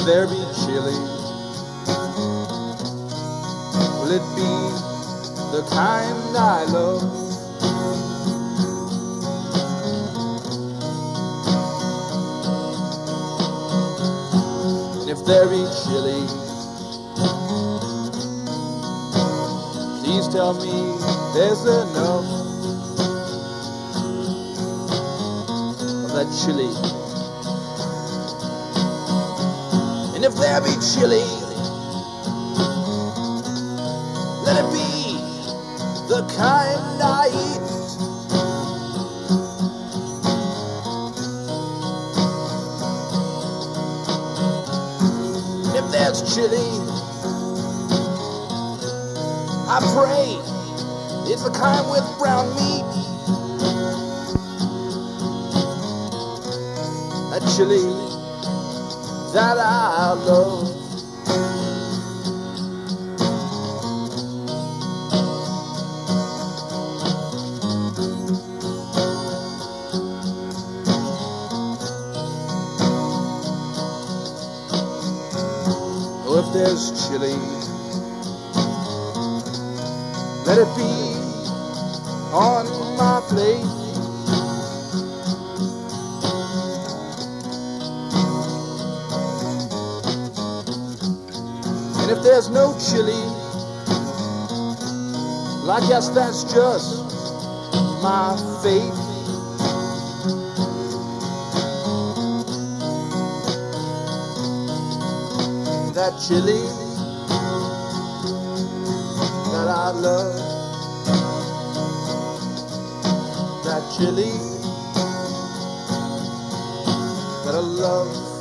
there be chili, will it be the kind I love? And if there be chili, please tell me there's enough of that chili. And if there be chili, let it be the kind I eat. And if there's chili, I pray it's the kind with brown meat. That chili that I love. Oh, if there's chili, let it be on my plate. And if there's no chili, well, I guess that's just my fate. That chili that I love, that chili that I love.